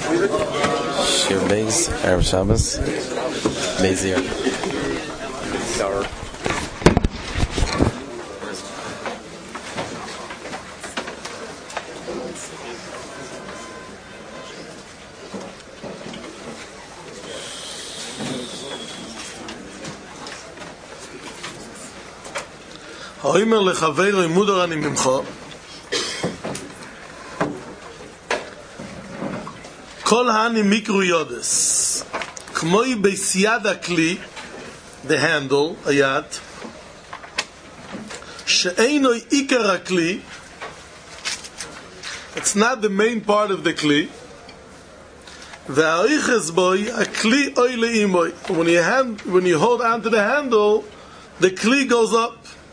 Shir Beis, Erev Shabbos, Beizir. האומר לחברו מודר אני ממך כל הני מיקרו יודס כמוי ביד הכלי the handle, היד שאינו עיקר הכלי it's not the main part of the כלי והאיחס בוי הכלי אוי לאימוי when you hold on to the handle the כלי goes up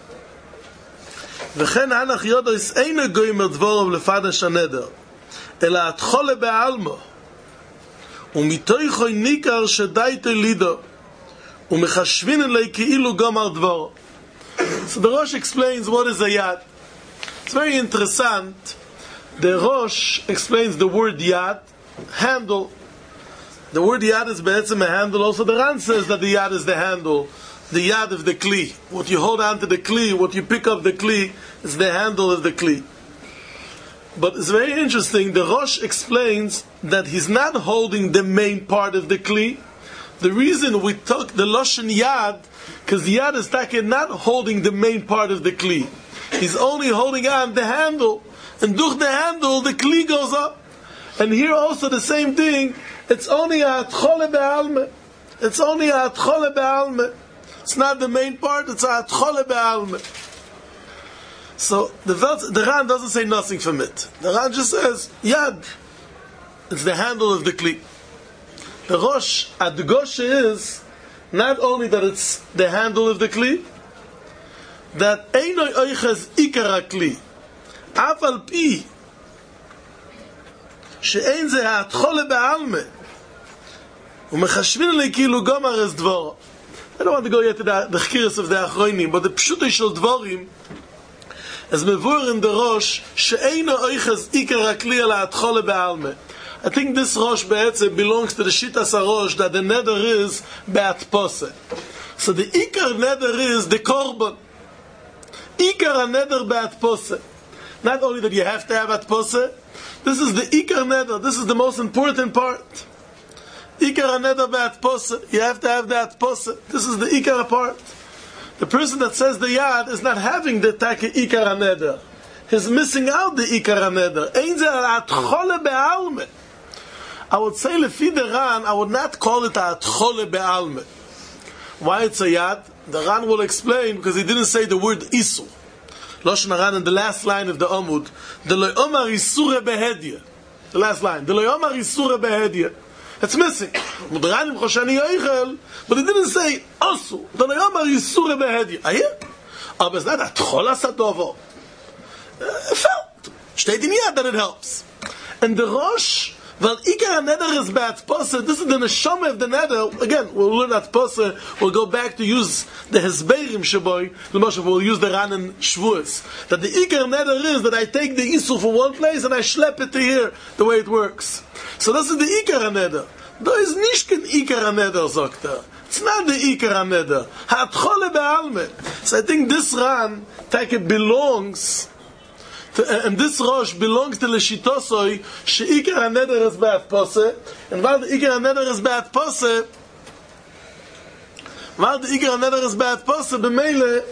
וכן הנח יודויס אינו גוימר דבורוב לפדש הנדר אלא התחולה בעלמו ומתוכו ניכר שדייתו לידו ומחשבין אלי כאילו גומר דבורוב. So the Rosh explains what is a yad. It's very interessant. The Rosh explains the word yad, handle. The word yad is בעצם a handle. Also the Ran says that the yad is the handle. The yad of the kli. What you hold on to the kli, what you pick up the kli, is the handle of the kli. But it's very interesting. The Rosh explains that he's not holding the main part of the kli. The reason we took the Loshen yad, because the yad is not holding the main part of the kli. He's only holding on the handle. And durch the handle, the kli goes up. And here also the same thing. It's only a atchole be'alme. It's only a atchole be'alme. It's not the main part, it's a atchole be'alme. So the Ran doesn't say nothing from it. The Ran just says, yad. It's the handle of the kli. The Rosh Adgosha is not only that it's the handle of the kli, that einoi oiches ikar kli. Afal pi she'ein ze ha'atchole be'alme u'mechashvin li kilu gomar es dvoro. I don't want to go yet to the chkiris of the achroinim, but the pshutei shel dvorim is mevur in the Rosh she'eino oiches ikar kli ala atchole be'alme. I think this Rosh be'etzeh belongs to the Shittas HaRosh that the neder is be'atpose. So the ikar neder is the korban. Ikar neder be'atpose. Not only that you have to have atpose, this is the ikar neder. This is the most important part. Ikar neder be'atpose. You have to have the atpose. This is the ikar part. The person that says the yad is not having the take ikar neder. He's missing out the ikar neder. Ein ze atchole be'alme. I would say lefi the Ran, I would not call it a atchole be'alme. Why it's a yad? The Ran will explain because he didn't say the word isu. Loshen Ran in the last line of the Amud. The lo yomar isure behedye. The last line. The lo yomar isure behedye. It's missing. Mudranim choshani yoichel, but he didn't say osu. The lo yomar isure behedye. Ayeh? Aber it's not atchole sadovo. It felt. Steht in yad that it helps. And the Rosh, well, ikar neder is bad posse. This is the neshama of the neder. Again, we'll learn that posse. We'll go back to use the hesberim sheboy. We'll use the Ran and Shvuos. That the ikar neder is that I take the isu from one place and I schlep it to here. The way it works. So this is the ikar neder. There is nishken ikar neder, sagt er. It's not the ikar neder. Ha'atchole be'alme. So I think this Ran, take belongs. And this Rosh belongs to Leshitosoi, she'ikar haneder is ba'at pose, and while the ikar haneder is ba'at pose, b'meile,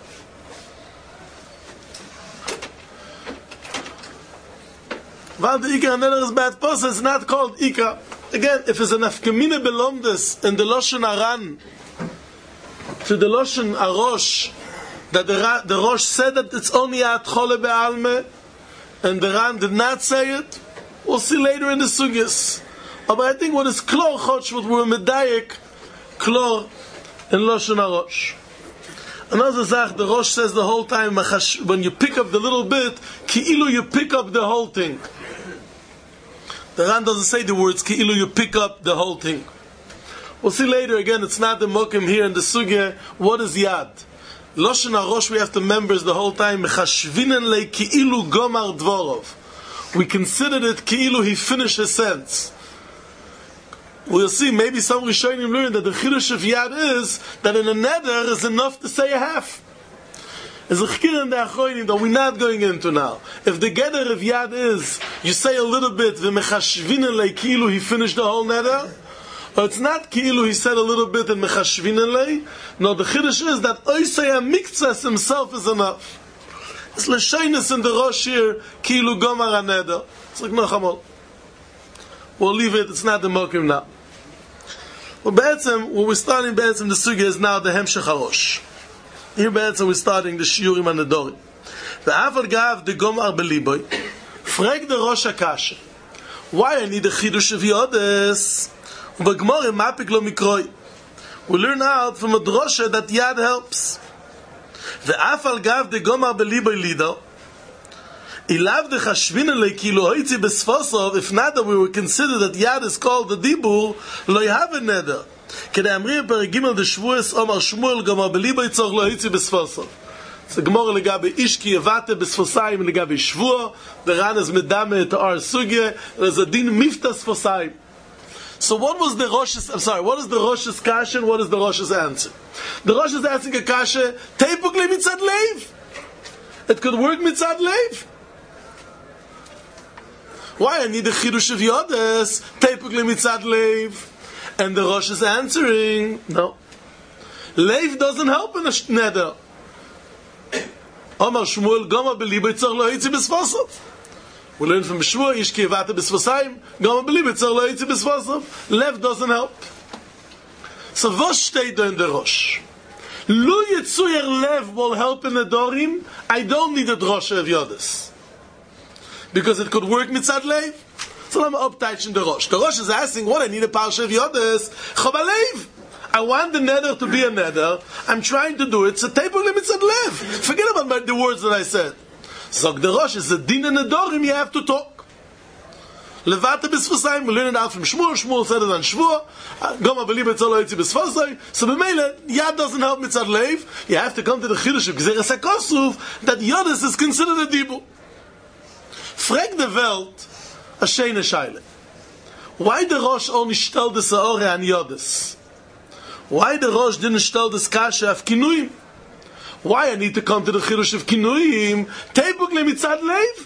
while the ikar haneder is ba'at pose, it's not called ikar. Again, if it's an afkamine belongs in the Loshen Aran, to the Loshen Arosh, that the Rosh said that it's only atchole be'alme, and the Ran did not say it. We'll see later in the sugyas. But I think what is klor chotsh, what we're medayek, klor in Loshen HaRosh. Another zach, the Rosh says the whole time, when you pick up the little bit, ki'ilu you pick up the whole thing. The Ran doesn't say the words, ki'ilu you pick up the whole thing. We'll see later, again, it's not the mokim here in the sugya, what is yad? Loshen HaRosh, we have to remember the whole time, mechashvinen le ki'ilu gomar dvorov. We considered it ki'ilu he finished his sentence. we'll see, maybe some Rishonim learn that the Chidush of Yad is that in a neder is enough to say a half. There's a chkir in the Achronim that we're not going into now. If the Geder of Yad is, you say a little bit, v'mechashvinen lei ki'ilu, he finished the whole neder, or it's not ki'ilu, he said a little bit, and mechashvinen lei. No, the Chidush is that Oisei HaMiktzas himself is enough. It's l'shaynis in the Rosh here, ki'ilu gomar ha-neder. It's like, no, Chamol. We'll leave it, it's not the Mokim now. Well, what we're starting, the Sugya is now the Hemshech HaRosh. Here, we're starting the Shiurim and the Dorim. Ve'afal gav de Gomar Beliboy, frag the Rosh HaKasha. Why I need a Chidush of Yodes? U'bagmor mapik lo mikroi. We learn out from a drosha that Yad helps. Ve'afal gav de Gomar Beliboy lido, Ilav de chashvina le'kilo hoitzi besfosov. If not that we would consider that Yad is called the Dibur, lo yahav a neder. Kedei amri perek gimel de Shvuos Omar Shmuel Gomar belibo yitzor lo hoitzi besfosov. It's a Gemara legabe ishki yevate besfosayim legabe Shvuo. The Ran is medame to our sugya. There's a din miftas fosayim. So what was the Rosh's? I'm sorry. What is the Rosh's kasha and what is the Rosh's answer? The Rosh is asking a kasha. Teipuk le mitzad leiv. It could work mitzad leiv. Why I need a Chidush of Yodes? Teipuk le mitzad leiv. And the Rosh is answering, no. Leiv doesn't help in a neder. Omar Shmuel Gomar belibo yitzor lo hitzi besfosov. We learn from Shmuel, Ish ki yevate besfosayim, Gomar belibo yitzor lo hitzi besfosov. Leiv doesn't help. So what steht da in the Rosh? Lo yitzuyer leiv will help in the Dorim. I don't need a drosha of Yodes. Because it could work mitzad leiv. So I'm uptouching the Rosh. The Rosh is asking, what I need a parsha of Yodes? Chabalev. I want the neder to be a neder. I'm trying to do it. So teipuk le mitzad leiv. Forget about the words that I said. Zog the Rosh is a din and a dorim. You have to talk. Levate b'sfosayim. We learn it out from Shmuel. Shmuel said it on Shvuo. Gomar belibo yitzor lo hitzi b'sfosayim. So b'meile, Yad doesn't help mitzad leiv. You have to come to the Chidush of Gzeres HaKosuf that Yodes is considered a dibur. Frag the Welt a shene shaile. Why the Rosh only stell the Saore an Yodes? Why the Rosh didn't stell the kasha of Kinuim? Why I need to come to the Chidush of Kinuim? Teipuk le mitzad leiv.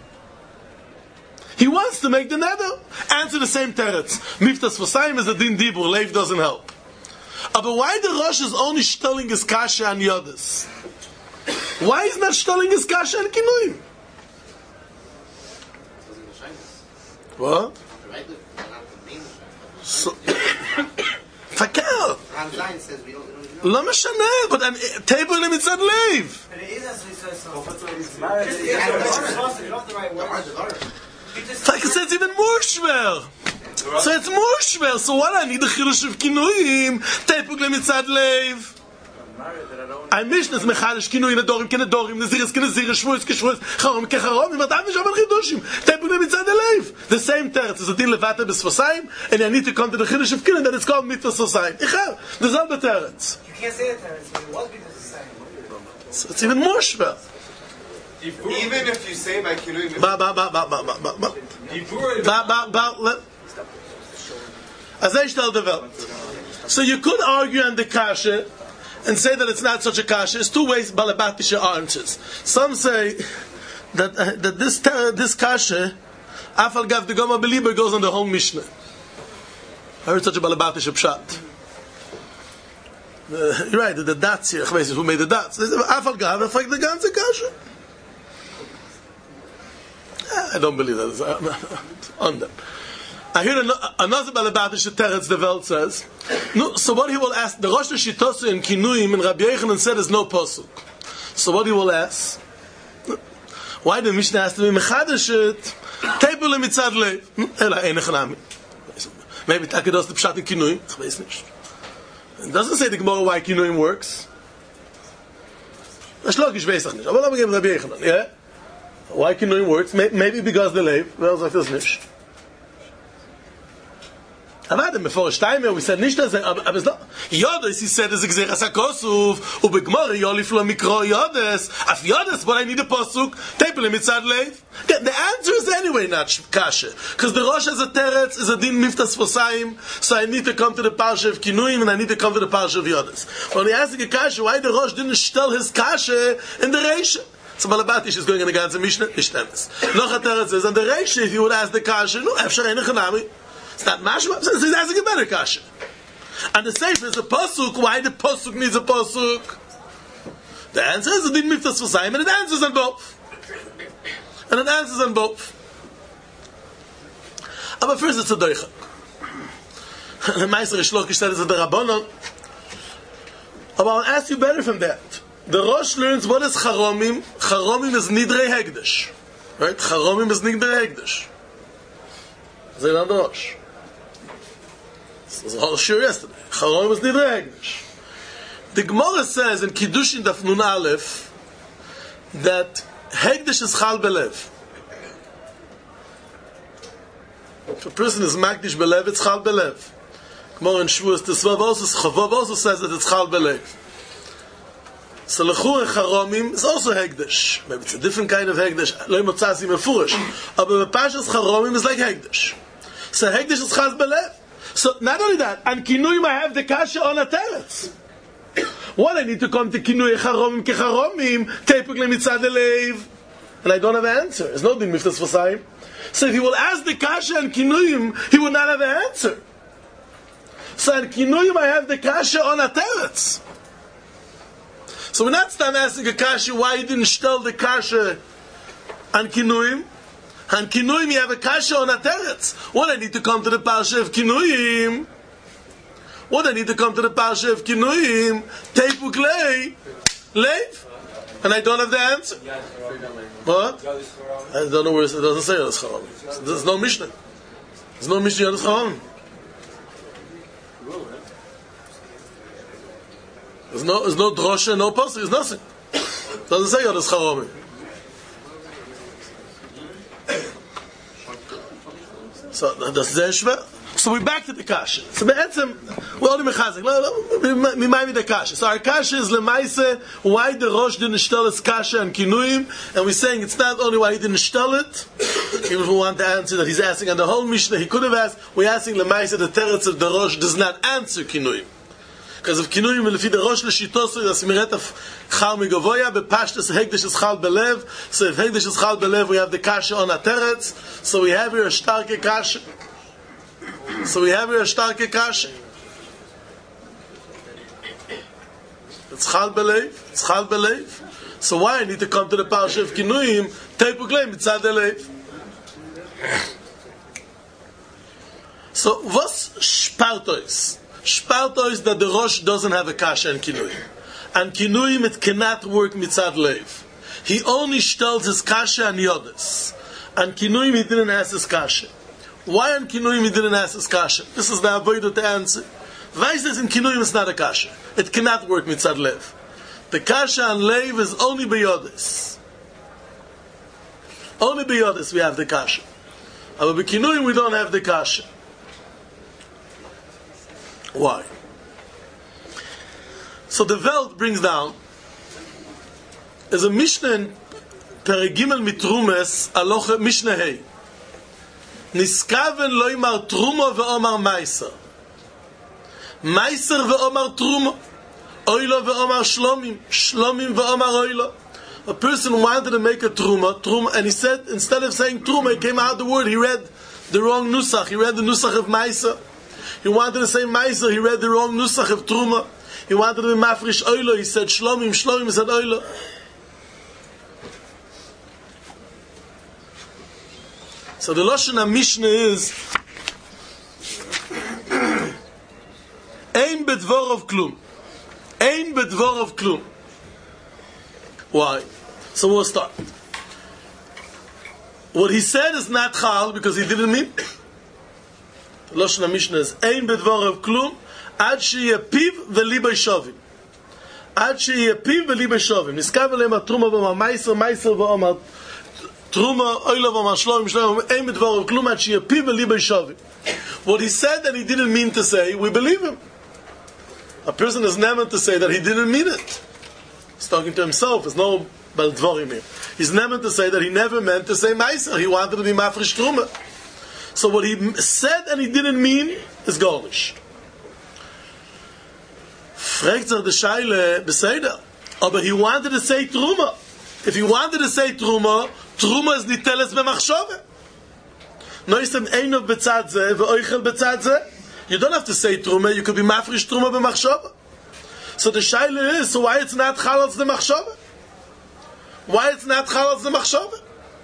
He wants to make the neder. Answer the same teretz. Miftas Fosayim is a din dibur. Leiv doesn't help. But why the Rosh is only stelling his kasha an Yodes? Why is not stelling his kasha an Kinuim? What? So, Fakel. לא משנה, but table le mitzad leiv. Like I said, it's even more schwer. So it's more schwer. So what I need a chilush of kinuim, table le mitzad leiv. I miss this mechanisch kinuim adorim kenadorim, neziris kenaziris, shvuos keshvuos, charom kecharom, and I'm not chidushim. Table le mitzad leiv. The same teretz is a din levate b'sfosayim, and I need to come to the chilush of kinuim that it's called mitzvah sosayim. Ich there's other teretz. You can't say the teretz, but it was mitzvah sosayim. So it's even more schwer. Even if you say by kinuim, so you could argue on the kasha and say that it's not such a kasha. It's two ways balabatisha answers. Some say that this kasha afal gav the goma believer goes on the whole Mishnah. I heard such a balabatisha pshat. You're right, the dots here, who made the dots? Afal gav affect the ganze kasha. I don't believe that. On them. I hear another balabatish teretz the Welt says. No, so what he will ask, the Rosh Shitosu in Kinuim and Rabbi Yechanan said there's no posuk. So what he will ask? Why the Mishnah has to be mechadash it? Table le mitzad leiv. Ela einechanami. Maybe Takedos the pshat in Kinuim. It doesn't say the Gemara why Kinuim works. Ashlokish beisach nish. Aber Rabbi Yechanan, yeah. Why Kinuim works? Maybe because the leiv. Well, like this nish. Aber before Steimer, we said nicht, aber es noch. Yodes, he said, is a gzeiras hakosuf, ubegmor yolif lo mikro Yodes. Af Yodes, but I need a posuk, tepele mitzad leif. The answer is anyway not kasha. Because the Rosh has a teretz, is a din miftas fosaim, so I need to come to the parsha of Kinuim, and I need to come to the parsha of Yodes. When he asked the kasha, why the Rosh didn't tell his kasha in the Reisha? So Balabatish is going in the ganze Mishnah, Ishtamis. Noch a teretz says, and the Reisha, if you would ask the kasha, no, afshar ein echanami. It's not mashma, so he's asking a better kasha. And the Sefer is a pasuk. Why the pasuk needs a pasuk? The answer is it didn't miftas for Simon, and it answers on both. And it answers on both. But first it's a doicha. The Meister Shlokish said it's a derabanan. But I'll ask you better from that. The Rosh learns what is charomim. Charomim is nidrei hegdesh. Right? Charomim is nidrei hegdesh. They don't know. This was a whole shir yesterday. Charomim is nidrei hegdesh. The Gemara says in Kiddushin Daf Nun Aleph that hegdesh is chal belev. If a person is makdish belev, it's chal belev. Gemara in Shavuos Tesvav also says that it's chal belev. So lechur charomim is also hegdesh. Maybe it's a different kind of hegdesh. Lo motzasi mefurish. But the pashas charomim is like hegdesh. So hegdesh is chal belev. So not only that, and kinuyim I have the kasha on a teretz. What I need to come to kinui charomim kecharomim tepuk lemitzad eleiv, and I don't have an answer. There's no din miftas v'sayim. So if he will ask the kasha and kinuyim, he will not have an answer. So in kinuyim I have the kasha on a teretz. So we're not start asking a kasha why he didn't tell the kasha on kinuyim. On kinuyim you have a kasha on a teretz. What I need to come to the parsha of kinuyim. What I need to come to the parsha of Kinuim, Teipuk Leiv, and I don't have the answer. What? I don't know where it doesn't say Yodas Charamim. There's no Mishnah. There's no Mishnah Yodas Charamim. There's no drosha, no pasuk. There's nothing. It doesn't say Yodas Charamim. So that's the shver. So we're back to the kasha. So be'etzem, we're only mechazik. Mimayim the kasha. So our kasha is lemaise, why the Rosh didn't shtel his kasha and kinuyim, and we're saying it's not only why he didn't shtel it, even if we want the answer that he's asking, and the whole Mishnah he could have asked, we're asking lemaise, the teretz of the Rosh does not answer kinuyim. Because if kinuyim, lefi the Rosh l'shitosu, that's miret of chal migavoya, bepashtas hegdesh is chal belev, so if hegdesh is chal belev, we have the kasha on a teretz, so we have here a starke kasha. So we have here a starke kasha. It's chal belev. It's chal belev. So why I need to come to the parsha of Kinuyim? Teipuk Leiv mitzad eleiv. So what's shpartois? Shpartois that the Rosh doesn't have a kasha in Kinuyim. And Kinuyim it cannot work mitzad leiv. He only tells his kasha and Yodes. And Kinuyim he didn't ask his kasha. Why on Kinuyim he didn't ask his kasha? This is the avodah to answer. Why says in Kinuyim it's not a kasha? It cannot work mitzad lev. The kasha on leiv is only beyodes. Only beyodes we have the kasha. But by Kinuyim we don't have the kasha. Why? So the Welt brings down is a Mishnah in Perigimel Mitrumes Aloche Mishnah Hei. Niskaven lo yimar truma ve'omar meiser. Meiser ve'omar truma. Oilo ve'omar shlomim. Shlomim ve'omar oilo. A person wanted to make a truma, and he said, instead of saying truma, he came out the word, he read the wrong nusach. He read the nusach of meiser. He wanted to say meiser, he read the wrong nusach of truma. He wanted to be mafrish oilo, he said shlomim, he said oilo. So the Lashon HaMishnah is Ein bedvorov klum. Ein bedvorov klum. Why? So we'll start. What he said is not chal because he didn't mean. The Lashon HaMishnah is Ein bedvorov klum ad sheyeh piv v'libo shovim. Ad sheyeh piv v'libo shovim. Niskav alem truma v'omar meiser v'omar Truma, Oila v'omar Shlomim, Ein bedvorov klum ad sheyeh piv v'libo shovim. What he said and he didn't mean to say, we believe him. A person is never to say that he didn't mean it. He's talking to himself. There's no Baldvorim here. He's never to say that he never meant to say Meiser. He wanted to be Mafresh Truma. So what he said and he didn't mean is Gornish. Fragt sich the Scheile beseder. Aber he wanted to say Truma. If he wanted to say Truma, Truma is niteles b'machshove. No isem einov b'tzad ze ve'oichel b'tzad ze. You don't have to say Truma. You could be Mafresh Truma b'machshove. So the Scheile is, so why it's not Chalal the machshove? Why it's not Chalal the machshove?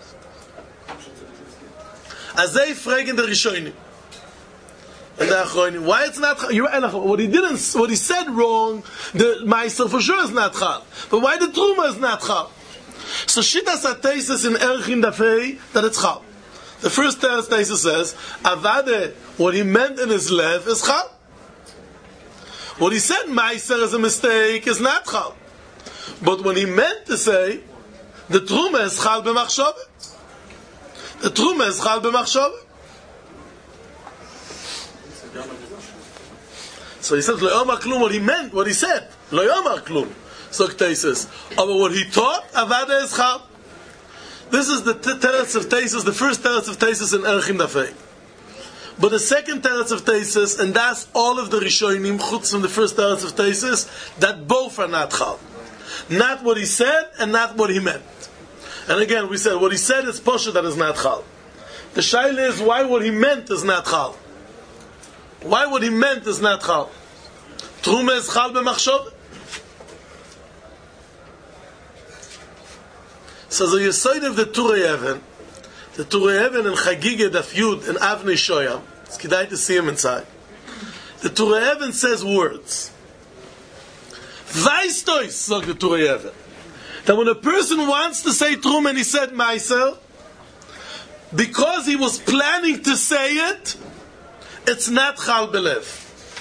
As they fragen the Rishonim. And the Achronim, why it's not Chal? What he said wrong, the Meiser for sure is not Chal. But why the Truma is not Chal? So Shitas HaTeisus in Erchin Dafei, that it's Chal. The first Teisus says, Avade, what he meant in his lev is Chal. What he said Meiser is a mistake is not Chal. But when he meant to say, the Truma is Chal b'machshove. The Truma is Chal b'machshove. So he says, Lo yomar klum, what he meant, what he said. Lo yomar klum. So Teisus. But what he taught, Avada is Chal. This is the teretz of Teisus, the first teretz of Teisus in Erchim Dafei. But the second teretz of Teisus, and that's all of the Rishonim, chutz from the first teretz of Teisus, that both are not Chal. Not what he said, and not what he meant. And again, we said, what he said is Posha, that is not Chal. The Shaila is, why what he meant is not Chal. Why what he meant is not Chal. Truma is Chal b'machshov. So the Yesod of the Turei Even and Chagige Daf Yud and Avnei Shoyam, it's kedai to see him inside. The Turei Even says words. Vaistois, sagt the Turei Even, that when a person wants to say Truma and he said Meiser, because he was planning to say it, it's not Chal Belev.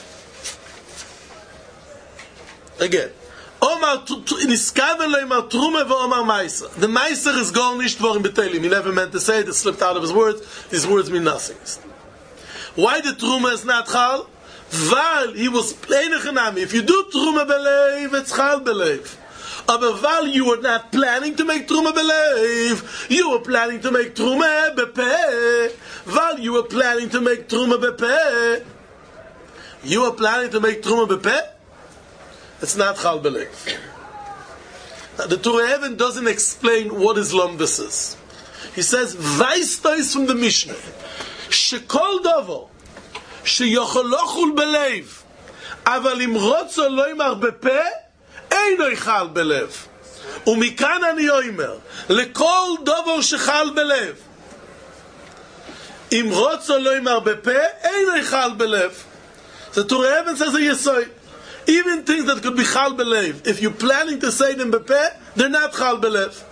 Again, Omar Niskaven Leimar Truma ve'Omar Meiser. The Meiser is gone nicht vorim betelim. He never meant to say it. It slipped out of his words. His words mean nothing. Why the Truma is not Chal? While he was playing a Chanami. If you do Truma Belev, it's Chal Belev. But while you were not planning to make Truma Belev, you were planning to make Truma Bepeh. While you were planning to make Truma Bepeh, you were planning to make Truma Bepeh, it's not Chal Belev. The Turei Even doesn't explain what his Lomdus is. He says, Vaistois from the Mishnah, Shekol Dovo, Sheyocholachul Belev, Aval im Rotzo lo yimar Bepeh, Eino Chal Belev. Umikan ani oimer, Lekol Dovo shechal Belev, Im Rotzo lo yimar Bepeh, Eino Chal Belev. The Turei Even says a Yesod. Even things that could be Chal Belev, if you're planning to say them Bepeh, they're not Chal Belev.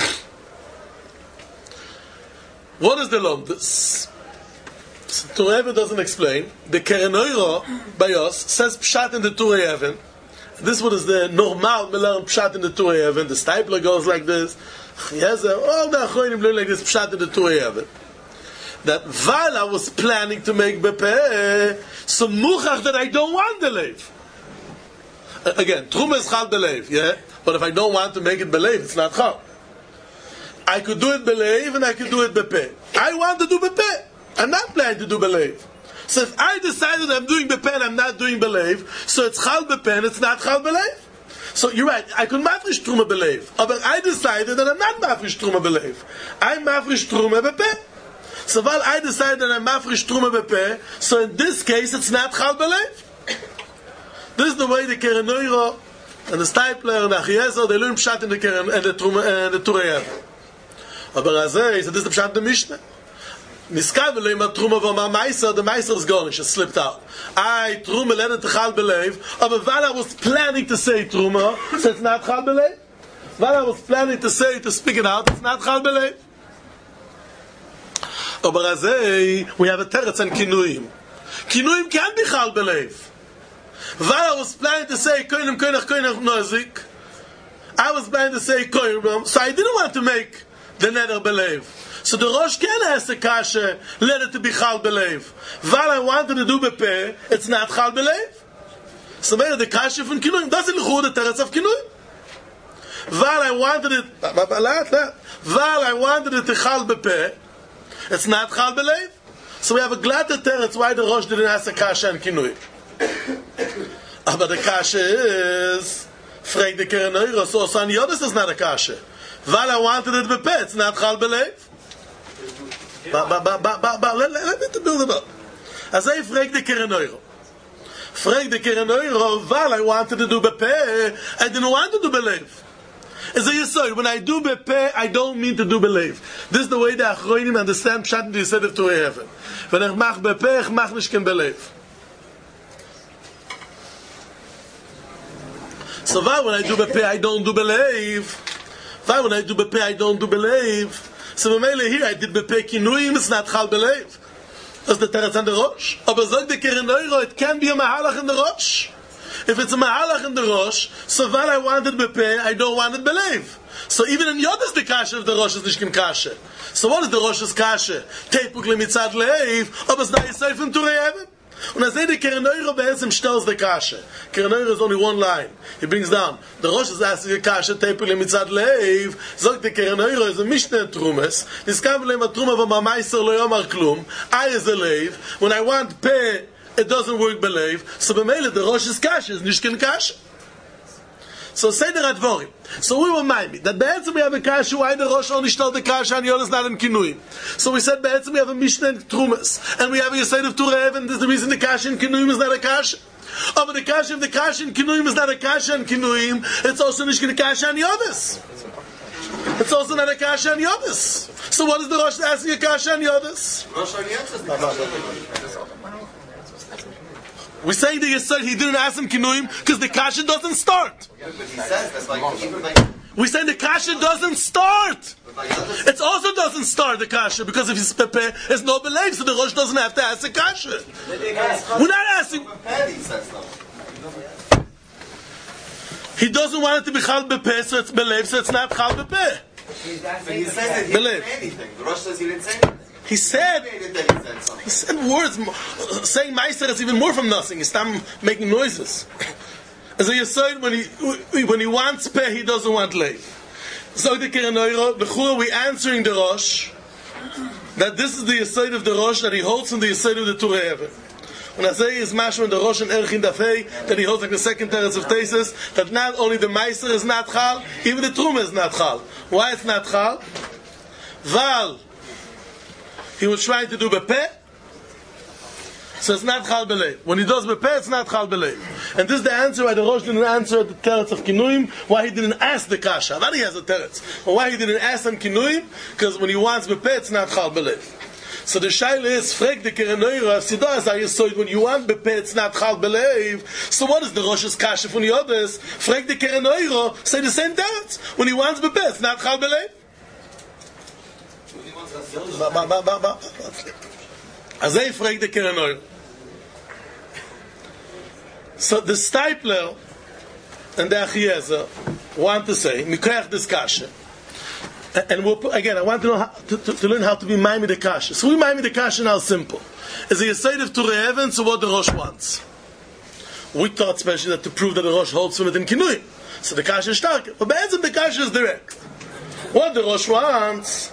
What is the Lomdus? Turei Even doesn't explain. The Keren Oiro by us says Pshat in the Turei Even. This is what is the normal Melar Pshat in the Turei Even. The Stipler goes like this. All the Achronim learn like this Pshat in the Turei Even. That while I was planning to make Bepeh, so Muchach that I don't want the Lev. Again, Truma is Chal Belev, yeah? But if I don't want to make it Belev, it's not Chal. I could do it Belev and I could do it Bepeh. I want to do Bepeh. I'm not planning to do Belev. So if I decided I'm doing Bepeh and I'm not doing Belev, so it's Chal Bepeh and it's not Chal Belev. So you're right, I could mafresh Truma Belev. But I decided that I'm not mafresh Truma Belev. I'm mafresh Truma Bepeh. So while I decided that I'm mafresh Truma Bepeh, so in this case it's not Chal Belev. This is the way the Keren Oiro and the Stipler and the Achiezer, they learn Pshat in the Keren and the Turei Even. Aber Razeh, so this is the Pshat in the Mishnah. Niskaven leimar Truma v'omar Meiser, the Meiser is gone, it just slipped out. Truma learned to Chal Belev, but while I was planning to say Truma, so it's not Chal Belev. While I was planning to say, to speak it out, it's not Chal Belev. Aber Razeh, we have a teretz and Kinuim. Kinuim can be Chal Belev. While I was planning to say Koinim Nozik, I was planning to say Koinim, so I didn't want to make the Neder Belev. So the Rosh can ask the kasha, let it to be chal belev. While I wanted to do bepeh, it's not chal belev. So maybe the kasha from kinuyim doesn't hold the teretz of kinuyim. While I wanted it, while I wanted it to chal bepeh, it's not chal belev. So we have a glad teretz why the Rosh didn't ask the kasha and kinuyim. But the kasha is frag the keren oiro, so on Yodas is not a kasha. While I wanted it bepeh, it's not chal belev. But let me build it up. As I frag the keren oiro. Frag the keren oiro, while I wanted to do bepeh, I didn't want to do belev. As a yesod, when I do bepeh, I don't mean to do belev. This is the way the achroinim understand pshat in the yesod of Torah heaven. When I mach bepeh, I mach nishken belev. So why when I do bepeh, I don't do belev? Why when I do bepeh, I don't do belev? So here I did bepeh kinuyim, it's not chal belev. That's the teretz on the Rosh. Aber sagt the keren oiro, it can be a mahalach in the Rosh. If it's a mahalach in the Rosh, so while I wanted bepeh, I don't want it belev. So even in Yodas the kasha of the Rosh is nishkin kasha. So what is the Rosh's kasha? Teipuk lemitzad leiv, aber es na yisayf im Turei Even. Und I say the keren oiro be'etzem stells the kasha. Keren oiro is only one line. He brings down. The Rosh is asking the kasha, teipuk lemitzad leiv, sagt the keren oiro is a mishneh trumes, niskav leim a truma v'mamaiser lo yomar klum, I is a leiv, when I want peh, it doesn't work belev, so b'meile the Rosh's kasha is nishkin kasha. So say the Radvorim. So we remind me that be'etzem we have a kasha why the Rosh only stole the kasha and Yodas not in kinuyim. So we said be'etzem we have a mishneh in trumas, and we have a yesod of Torah heaven. This is the reason the kasha in kinuyim is not a kasha. Oh, but the kasha in kinuyim is not a kasha in kinuyim, it's also nishkin kasha and Yodas. It's also not a kasha and Yodas. So what is the Rosh asking a kasha and Yodas? We're saying that Yesod, he didn't ask him kinuyim because the kasha doesn't start. But he says that's like We're saying the kasha doesn't start. It also doesn't start the kasha because if he's pepe, it's no belev, so the Rosh doesn't have to ask the kasha. We're not asking. He doesn't want it to be chal bepe, so it's belev, so it's not chal bepe. But he says that he didn't say anything. The Rosh says he didn't say anything. He said words. Saying meiser is even more from nothing. He's not making noises. As a yesod, when he wants peh, he doesn't want leiv. So the keren oiro, the chura, we answering the Rosh that this is the yesod of the Rosh that he holds from the yesod of the Torah heaven. When I say is mashma the Rosh and Erchin Dafei that he holds like the second teretz of Tesis that not only the meiser is not chal, even the truma is not chal. Why it's not chal? Val. He was trying to do bepeh, so it's not chal belev. When he does bepeh, it's not chal belev. And this is the answer why the Rosh didn't answer the teretz of kinuyim, why he didn't ask the kasha. Now he has a teretz. But why he didn't ask him kinuyim? Because when he wants bepeh, it's not chal belev. So the shaila is, frag the keren oiro, sidah as yesod, when you want bepeh, it's not chal belev. So what is the Rosh's kasha from Yodas? Frag the keren oiro, say the same teretz. When he wants bepeh, it's not chal belev. As I frag the keren oiro. So the Stipler and the Achiezer want to say, Mikoyach this kasha. And again, I want to know to learn how to be Maimid the kasha. So we Maimid the kasha now simple. Is a yesod of Torah heaven, so what the Rosh wants. We thought especially that to prove that the Rosh holds from it in kinuyim. So the kasha is stark. But basically the kasha is direct. What the Rosh wants.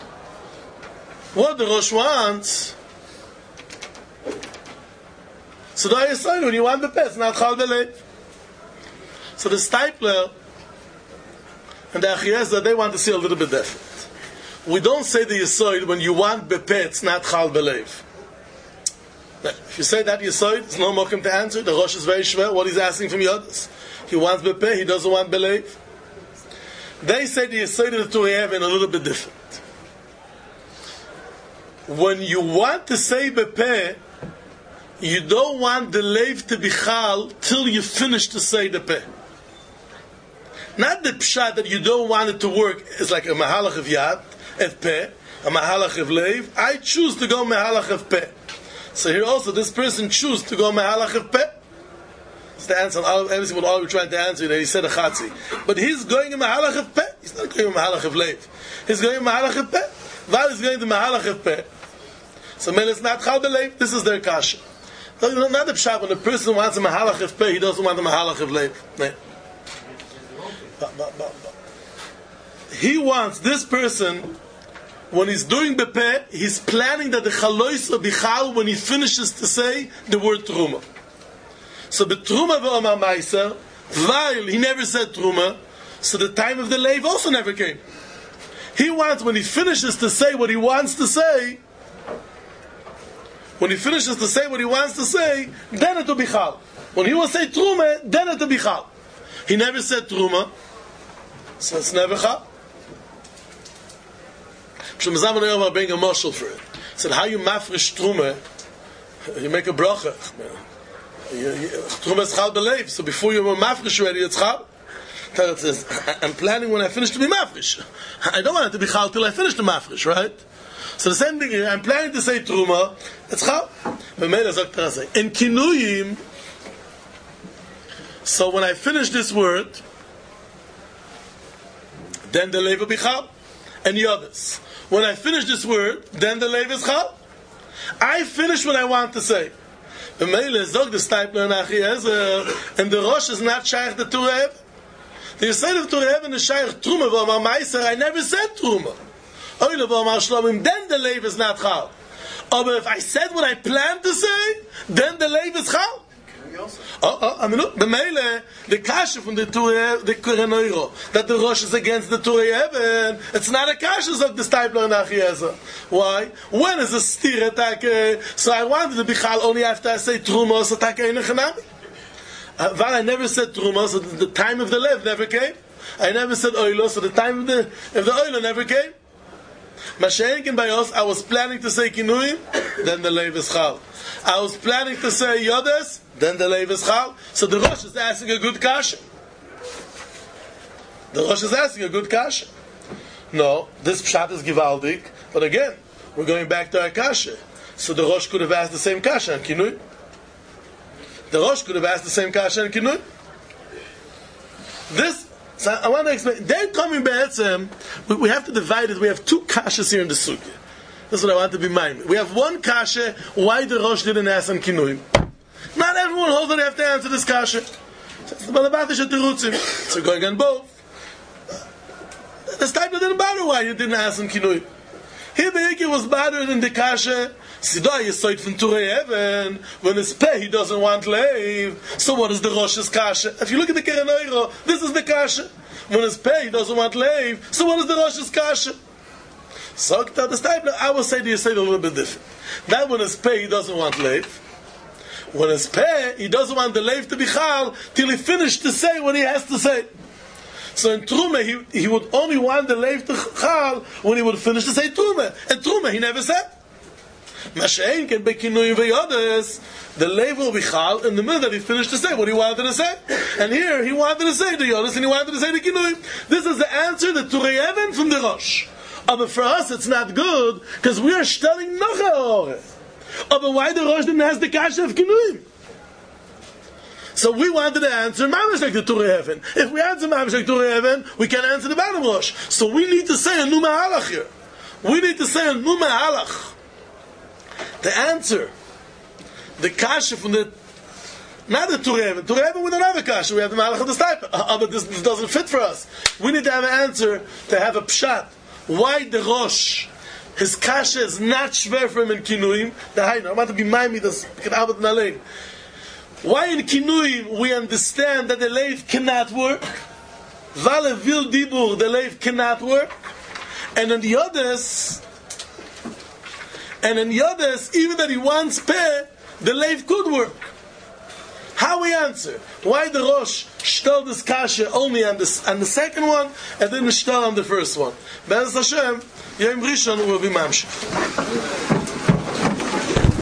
So the yesod, when you want the pet, it's not chal belev. So the Stipler and the Achiezer, they want to see a little bit different. We don't say the yesod when you want bepeh, it's not chal belev. If you say that yesod, it's no mokum to answer. The Rosh is very shver. What he's asking from Yodas, he wants bepeh, he doesn't want belev. They say the yesod of the Torah heaven a little bit different. When you want to say bepeh, you don't want the leiv to be chal till you finish to say the peh. Not the pshat that you don't want it to work is like a mahalach of yad, et peh, a mahalach of leiv. I choose to go mahalach of peh. So here also, this person chooses to go mahalach of peh. It's the answer on everything what all we're trying to answer that he said a chatzi. But he's going in mahalach of peh. He's not going in mahalach of leiv. He's going in mahalach of peh. While he's going to Mahalach of Peh. So Mele is not Chal Belev, this is their kasha. Not the pshat, when a person wants a Mahalach of Peh, he doesn't want a Mahalach of Lev. No. He wants, this person, when he's doing Bepeh, he's planning that the Chalois will be Chal when he finishes to say the word Truma. So the Truma v'omar Meiser, while he never said Truma, so the time of the Lev also never came. He wants, when he finishes to say what he wants to say, then it will be Chal. When he will say Truma, then it will be Chal. He never said Truma, so it's never Chal. Shemazam will bring a moshel for it. He said, how you mafresh Truma, you make a bracha. Truma is Chal Belev, so before you were mafresh already, it's Chal. It says, I'm planning when I finish to be mafresh. I don't want it to be Chal till I finish the mafresh, right? So the same thing here, I'm planning to say Truma, it's Chal. In Kinuyim, so when I finish this word, then the Lev will be Chal. And the others. When I finish this word, then the Lev is Chal. I finish what I want to say. And the Rosh is not Shaykh the Turev. The Yisrael of Turev and the Shaykh Truma v'Omar Meiser, I never said Truma. Then the Lev is not Chal. But if I said what I planned to say, then the Lev is Chal. The Meile, the Kasha from the Turev, the Kurenoiro, that the Rosh is against the Turev, it's not a Kasha of the Stipler and Achiezer. Why? When is a steer attack? So I wanted to be Chal only after I say Trumos attack in Chanami. But I never said Trumos, so the time of the Lev never came. I never said Oilo, so the time of the Oilo never came. Mashenkin Bayos, I was planning to say Kinuim, then the Lev is Chal. I was planning to say Yodes, then the Lev is Chal. So the Rosh is asking a good kasha. No, this pshat is Givaldik, but again, we're going back to our kasha. So the Rosh could have asked the same kasha on Kinuim. So I want to explain. They're coming back. We have to divide it. We have two kashas here in the sugya. That's what I want to be minded. We have one kasha, why the Rosh didn't ask on Kinuim. Not everyone holds that they have to answer this kasha. So we're going on both. The Stipler didn't bother why you didn't ask on Kinuim. Here the Ikir was bothered in the kasha. Sidoy is soit from Turei Even. When it's peh, he doesn't want leiv. So what is the Rosh's kasha? If you look at the Kerenoiro, this is the kasha. When it's peh, he doesn't want leiv. So what is the Rosh's kasha? So the Stipler, I will say the Yisrael a little bit different. That when it's peh, he doesn't want leiv. When it's peh, he doesn't want the leiv to be chal till he finished to say what he has to say. So in Truma, he would only want the leiv to chal when he would finish to say Truma. And Truma, he never said. Mashain can be Kinuim v'Yodes. The leiv will be chal in the middle that he finished to say what he wanted to say. And here, he wanted to say the Yodes and he wanted to say the Kinuim. This is the answer, the Turei Even from the Rosh. But for us, it's not good, because we are studying Nocha. But why the Rosh didn't ask the kasha of Kinuim? So we wanted to answer Mamash like the Turei Even. If we answer Mamash like Turei Even, we can answer the bottom Rosh. So we need to say a Numa Halach here. We need to say a Numa Halach. The answer, the kasha from the, not the Turei Even. Turei Even we don't have a kasha. We have the Malach of the Stipler. But this doesn't fit for us. We need to have an answer to have a pshat. Why the Rosh? His kasha is not shver for him in Kinuim. I want to be minded this. Why in Kinuim we understand that the leiv cannot work? Vale vil dibur, the leiv cannot work. And in the others, even that he wants peh, the leiv could work. How we answer? Why the Rosh shtel this kasha only on the second one and didn't shtel on the first one? Be'ez Hashem, Yom Rishon will be mamshich.